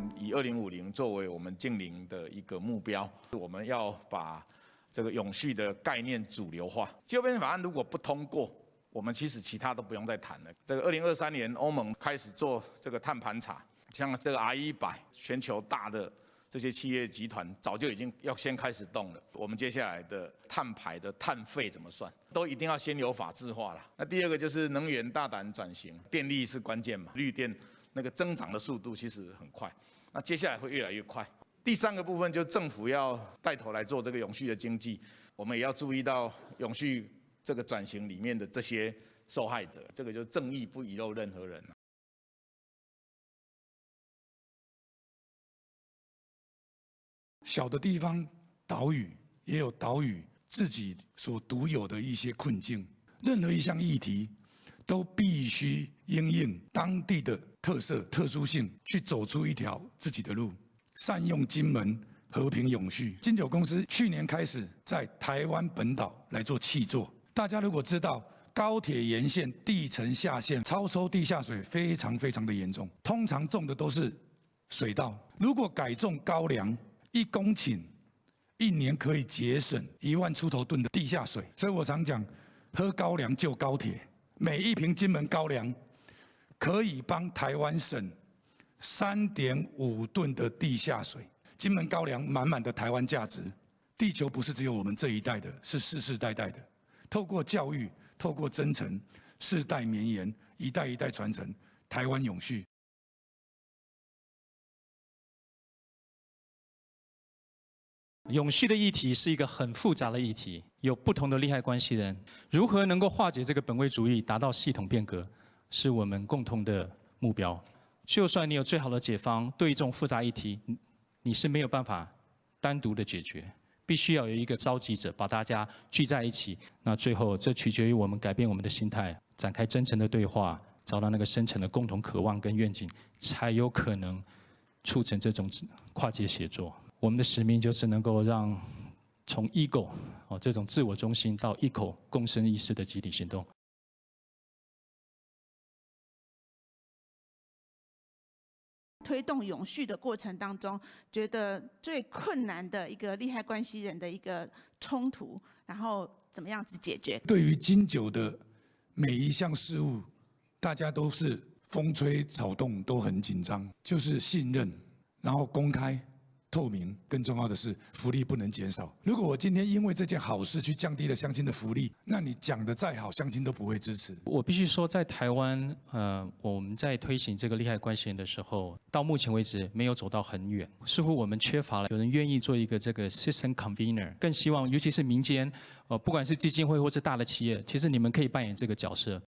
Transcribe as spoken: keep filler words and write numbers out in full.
以二零五零作为我们净零的一个目标，我们要把这个永续的概念主流化。气候变迁法案如果不通过，我们其实其他都不用再谈了。这个二零二三年，欧盟开始做这个碳盘查，像这个 R 一百全球大的这些企业集团早就已经要先开始动了。我们接下来的碳排的碳费怎么算，都一定要先有法制化了。那第二个就是能源大胆转型，电力是关键嘛，绿电那个增长的速度其实很快，那接下来会越来越快。第三个部分就是政府要带头来做这个永续的经济，我们也要注意到永续这个转型里面的这些受害者，这个就是正义不遗漏任何人。 小的地方岛屿也有岛屿自己所独有的一些困境，任何一项议题都必须因应当地的特色、特殊性，去走出一条自己的路，善用金门和平永续。金九公司去年开始在台湾本岛来做契作，大家如果知道高铁沿线地层下陷、超抽地下水非常非常的严重，通常种的都是水稻，如果改种高粱，一公顷一年可以节省一万出头吨的地下水，所以我常讲，喝高粱救高铁。每一瓶金门高粱可以帮台湾省三点五吨的地下水。金门高粱满满的台湾价值，地球不是只有我们这一代的，是世世代代的。透过教育，透过真诚，世代绵延，一代一代传承，台湾永续。 永续的议题是一个很复杂的议题，有不同的利害关系人，如何能够化解这个本位主义，达到系统变革，是我们共同的目标。就算你有最好的解方，对于这种复杂议题，你是没有办法单独的解决，必须要有一个召集者，把大家聚在一起。那最后，这取决于我们改变我们的心态，展开真诚的对话，找到那个深层的共同渴望跟愿景，才有可能促成这种跨界协作。我们的使命就是能够让从 ego 哦这种自我中心到 eco 共生意识的集体行动。 推动永续的过程当中，觉得最困难的一个利害关系人的一个冲突，然后怎么样子解决？ 对于金九的每一项事务，大家都是风吹草动都很紧张，就是信任，然后公开。透明，更重要的是福利不能减少。如果我今天因为这件好事去降低了乡亲的福利，那你讲的再好，乡亲都不会支持。 我必须说，在台湾，呃，我们在推行这个利害关系人的时候，到目前为止没有走到很远，似乎我们缺乏了有人愿意做一个这个 system convener， 更希望，尤其是民间，呃，不管是基金会或是大的企业，其实你们可以扮演这个角色。